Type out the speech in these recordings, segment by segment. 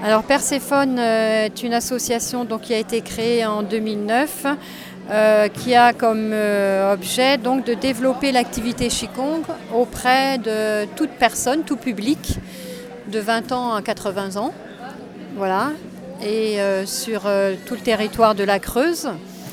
Alors Perséphone est une association qui a été créée en 2009 qui a comme objet donc, de développer l'activité Qigong auprès de toute personne, tout public, de 20 ans à 80 ans. Voilà. Et sur tout le territoire de la Creuse,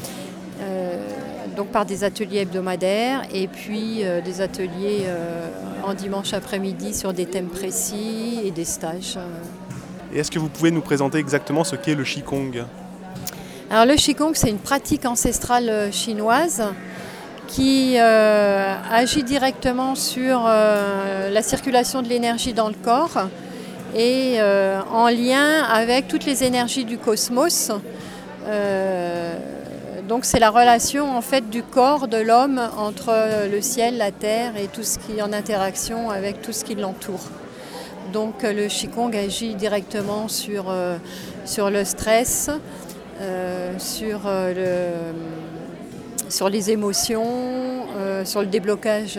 donc par des ateliers hebdomadaires et puis des ateliers en dimanche après-midi sur des thèmes précis et des stages. Et est-ce que vous pouvez nous présenter exactement ce qu'est le Qigong ? Alors le Qigong, c'est une pratique ancestrale chinoise qui agit directement sur la circulation de l'énergie dans le corps et en lien avec toutes les énergies du cosmos. Donc c'est la relation en fait du corps de l'homme entre le ciel, la terre et tout ce qui est en interaction avec tout ce qui l'entoure. Donc le Qigong agit directement sur le stress, sur les émotions, sur le déblocage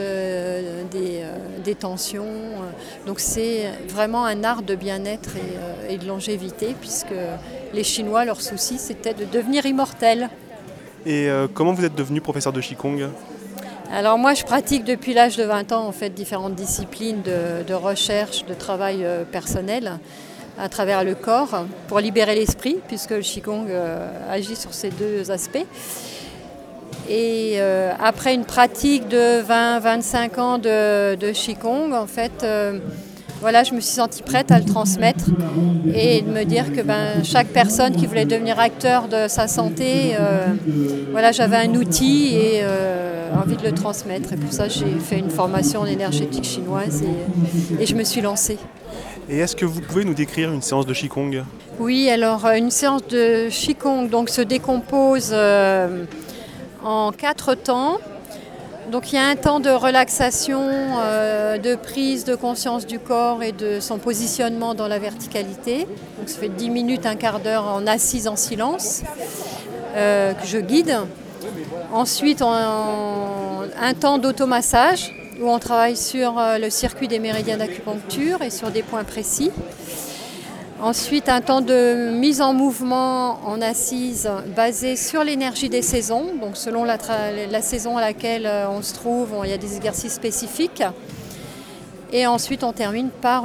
des tensions. Donc c'est vraiment un art de bien-être et de longévité puisque les Chinois, leur souci c'était de devenir immortels. Et comment vous êtes devenu professeur de Qigong ? Alors moi je pratique depuis l'âge de 20 ans en fait différentes disciplines de recherche, de travail personnel à travers le corps pour libérer l'esprit puisque le Qigong agit sur ces deux aspects. Et après une pratique de 20-25 ans de Qigong, en fait, je me suis sentie prête à le transmettre et de me dire que chaque personne qui voulait devenir acteur de sa santé, j'avais un outil et envie de le transmettre. Et pour ça, j'ai fait une formation en énergétique chinoise et je me suis lancée. Et est-ce que vous pouvez nous décrire une séance de Qigong ? Oui, alors une séance de Qigong se décompose en 4 temps. Donc il y a un temps de relaxation, de prise de conscience du corps et de son positionnement dans la verticalité. Donc ça fait 10 minutes, un quart d'heure en assise en silence que je guide. Ensuite un temps d'automassage où on travaille sur le circuit des méridiens d'acupuncture et sur des points précis. Ensuite, un temps de mise en mouvement en assise basé sur l'énergie des saisons. Donc, selon la saison à laquelle on se trouve, il y a des exercices spécifiques. Et ensuite, on termine par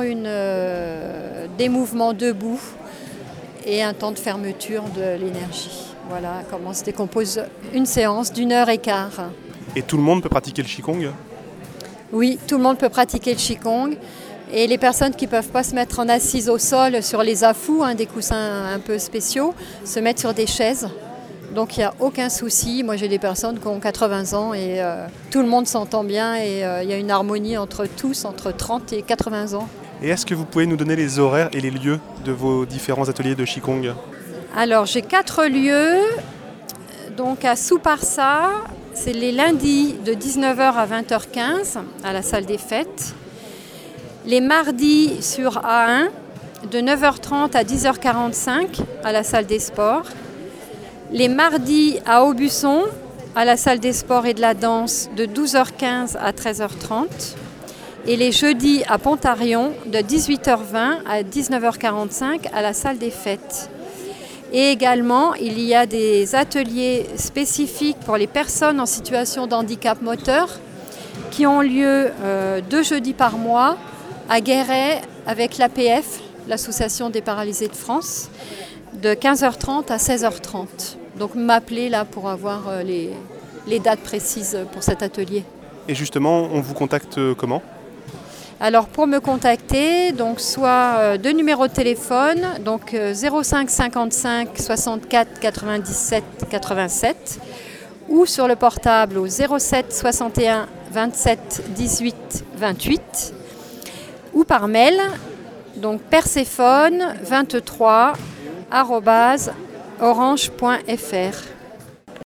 des mouvements debout et un temps de fermeture de l'énergie. Voilà comment se décompose une séance d'1h15. Et tout le monde peut pratiquer le Qigong ? Oui, tout le monde peut pratiquer le Qigong. Et les personnes qui ne peuvent pas se mettre en assise au sol sur les afous, des coussins un peu spéciaux, se mettent sur des chaises. Donc il n'y a aucun souci. Moi j'ai des personnes qui ont 80 ans et tout le monde s'entend bien et il y a une harmonie entre tous, entre 30 et 80 ans. Et est-ce que vous pouvez nous donner les horaires et les lieux de vos différents ateliers de Qigong ? Alors j'ai 4 lieux. Donc à Souparsa, c'est les lundis de 19h à 20h15 à la salle des fêtes. Les mardis sur A1 de 9h30 à 10h45 à la salle des sports. Les mardis à Aubusson à la salle des sports et de la danse de 12h15 à 13h30. Et les jeudis à Pontarion de 18h20 à 19h45 à la salle des fêtes. Et également, il y a des ateliers spécifiques pour les personnes en situation de handicap moteur qui ont lieu 2 jeudis par mois à Guéret avec l'APF, l'Association des paralysés de France, de 15h30 à 16h30. Donc m'appeler là pour avoir les dates précises pour cet atelier. Et justement, on vous contacte comment ? Alors pour me contacter, donc soit 2 numéros de téléphone, donc 05 55 64 97 87, ou sur le portable au 07 61 27 18 28. Ou par mail, donc perséphone23@orange.fr.